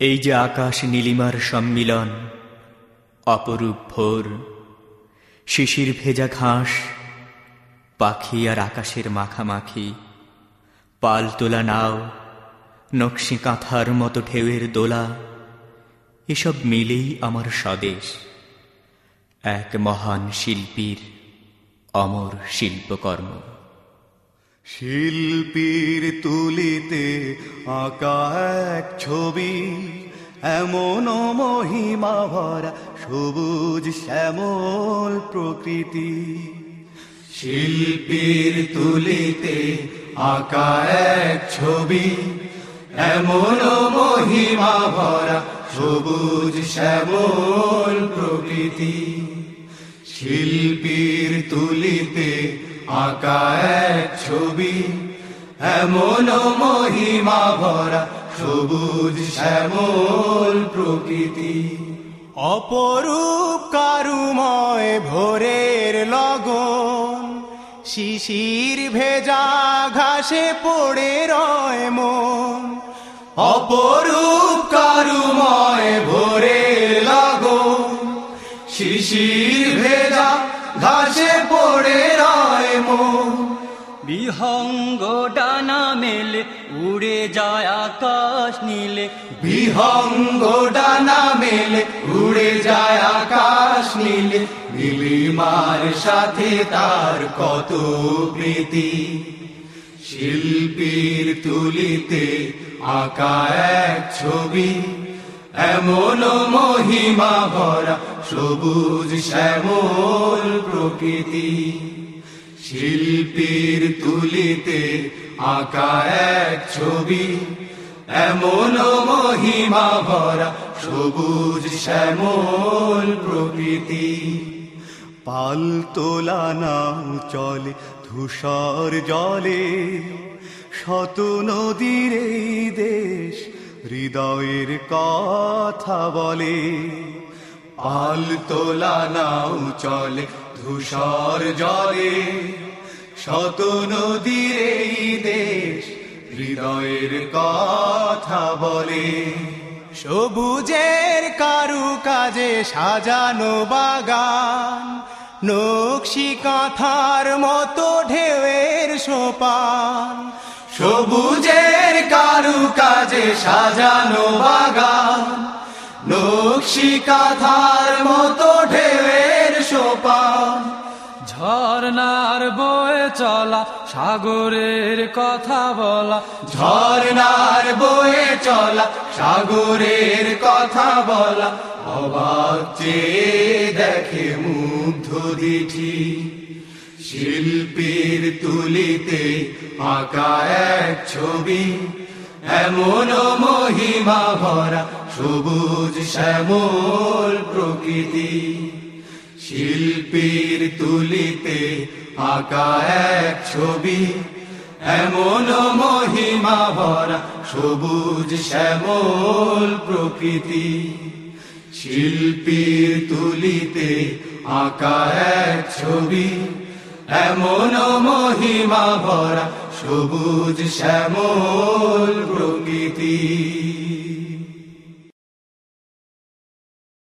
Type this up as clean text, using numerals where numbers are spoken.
এই যে আকাশ নীলিমার সম্মিলন, অপরূপ ভোর, শিশির ভেজা ঘাস, পাখি আর আকাশের মাখামাখি, পাল তোলা নাও, নকশি কাঁথার মতো ঢেউয়ের দোলা, এসব মিলেই আমার স্বদেশ, এক মহান শিল্পীর অমর শিল্পকর্ম। শিল্পীর তুলিতে আঁকা এক ছবি, এমন মহিমা ভরা সবুজ শ্যামল প্রকৃতি। শিল্পীর তুলিতে আঁকা এক ছবি, এমন মহিমা ভরা সবুজ শ্যামল প্রকৃতি। শিল্পীর তুলিতে আঁকা এক ছবি, এমন মহিমা ভরা সবুজ শ্যামল প্রকৃতি। অপরূপ কারুময় ভোরের লগন, শিশির ভেজা ঘাসে পড়ে রয় মন। অপরূপ কারুময় ভোরের লগন, শিশির ভেজা ঘাসে পড়ে রয় মন। বিহঙ্গ ডানা মেলে উড়ে যায় আকাশ নীলে, বিহঙ্গ ডানা মেলে উড়ে যায় আকাশ নীলে। নীলিমার সাথে তার কত প্রীতি। শিল্পীর তুলিতে আঁকা এক ছবি, এমন মহিমা ভরা সবুজ শ্যামল প্রকৃতি। শিল্পীর তুলিতে আঁকা এক ছবি, এমন মহিমা ভরা সবুজ শ্যামল প্রকৃতি। পাল তোলা নাও চলে ধূসর জলে, শত নদীর এই দেশ হৃদয়ের কথা বলে। পাল তোলা নাও চলে ধূসর জলে, শত নদীর এই দেশ হৃদয়ের কথা বলে। সবুজের কারুকাজে সাজানো বাগান, নকশি কাঁথার মতো ঢেউয়ের সোপান। সবুজের কারুকাজে সাজানো বাগান, নকশি কাঁথার মতো ঢেউয়ের সোপান। ঝর্ণার বয়ে চলা সাগরের কথা বলা, ঝর্ণার বয়ে চলা সাগরের কথা বলা। অবাক চেয়ে দেখে মুগ্ধ দিঠি। শিল্পীর তুলিতে আঁকা এক ছবি, এমন মহিমা ভরা সবুজ শ্যামল প্রকৃতি। শিল্পীর তুলিতে আঁকা এক ছবি, এমন মহিমা ভরা সবুজ শ্যামল প্রকৃতি। শিল্পীর তুলিতে আঁকা এক ছবি, এমন মহিমা ভরা সবুজ শ্যামল প্রকৃতি।